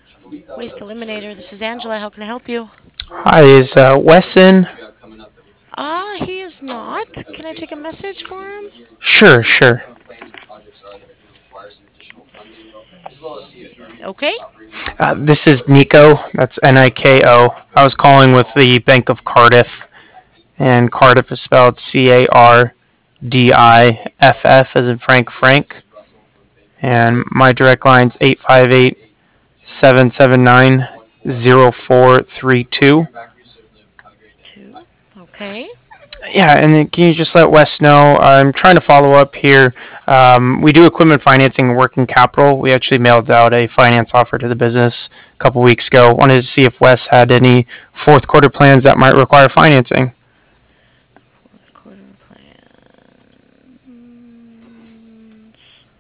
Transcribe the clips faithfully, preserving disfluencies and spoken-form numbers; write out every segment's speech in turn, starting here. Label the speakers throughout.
Speaker 1: Waste Eliminator. This is Angela. How can I help you?
Speaker 2: Hi, is uh, Wesson?
Speaker 1: Ah, he is not. Can I take a message for him?
Speaker 2: Sure, sure.
Speaker 1: Okay.
Speaker 2: Uh, this is Nico. That's N I K O. I was calling with the Bank of Cardiff, and Cardiff is spelled C A R D I F F as in Frank Frank. And my direct line's eight five eight seven seven nine zero four three two.
Speaker 1: Two. Okay.
Speaker 2: Yeah, and then can you just let Wes know? I'm trying to follow up here. Um, we do equipment financing and working capital. We actually mailed out a finance offer to the business a couple weeks ago. Wanted to see if Wes had any fourth quarter plans that might require financing.
Speaker 1: Fourth quarter plans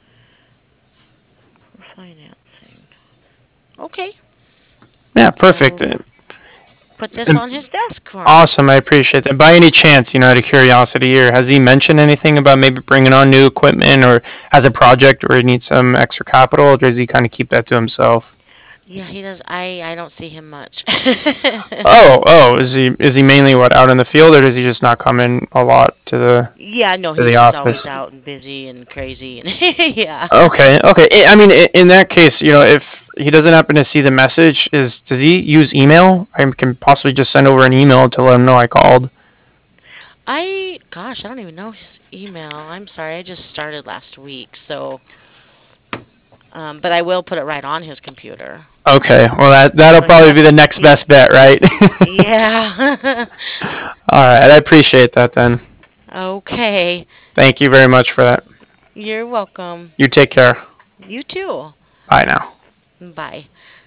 Speaker 1: for financing. Okay.
Speaker 2: Yeah,
Speaker 1: I
Speaker 2: perfect.
Speaker 1: will
Speaker 2: Uh,
Speaker 1: put this
Speaker 2: and
Speaker 1: on his desk for him.
Speaker 2: Awesome, I appreciate that. By any chance, you know, out of curiosity here, has he mentioned anything about maybe bringing on new equipment or has a project where he needs some extra capital, or does he kind of keep that to himself?
Speaker 1: Yeah, he does. I I don't see him much.
Speaker 2: Oh, oh, is he is he mainly what out in the field, or does he just not come in a lot to the
Speaker 1: Yeah, no,
Speaker 2: to the
Speaker 1: he's just always
Speaker 2: office?
Speaker 1: out and busy and crazy and yeah.
Speaker 2: Okay, okay. I I mean, in that case, you know, if he doesn't happen to see the message, is does he use email? I can possibly just send over an email to let him know I called.
Speaker 1: I gosh, I don't even know his email. I'm sorry. I just started last week, so um but I will put it right on his computer.
Speaker 2: Okay, well that that'll
Speaker 1: So he
Speaker 2: probably be the
Speaker 1: doesn't
Speaker 2: next
Speaker 1: see
Speaker 2: best
Speaker 1: it.
Speaker 2: bet, right?
Speaker 1: Yeah.
Speaker 2: All right, I appreciate that then.
Speaker 1: Okay.
Speaker 2: Thank you very much for that.
Speaker 1: You're welcome.
Speaker 2: You take care.
Speaker 1: You too.
Speaker 2: Bye now.
Speaker 1: Bye.